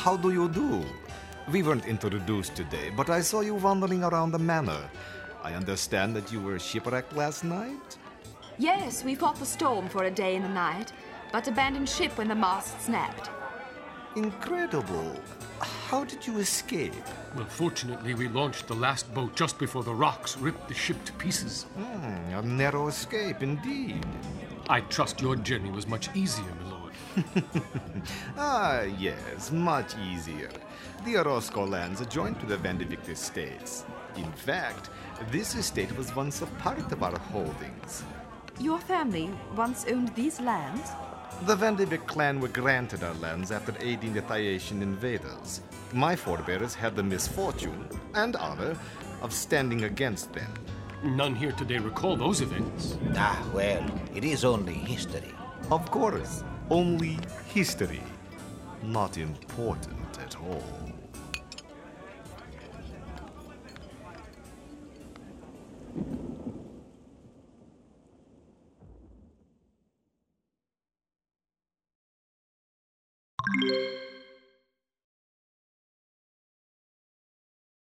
how do you do? We weren't introduced today, but I saw you wandering around the manor. I understand that you were shipwrecked last night? Yes, we fought the storm for a day and a night, but abandoned ship when the mast snapped. Incredible. How did you escape? Well, fortunately, we launched the last boat just before the rocks ripped the ship to pieces. A narrow escape indeed. I trust your journey was much easier, my lord. Yes, much easier. The Orozco lands adjoin to the Vandevict estates. In fact, this estate was once a part of our holdings. Your family once owned these lands? The Vandevict clan were granted our lands after aiding the Thaiatian invaders. My forebears had the misfortune and honor of standing against them. None here today recall those events. Well, it is only history. Of course, only history. Not important at all.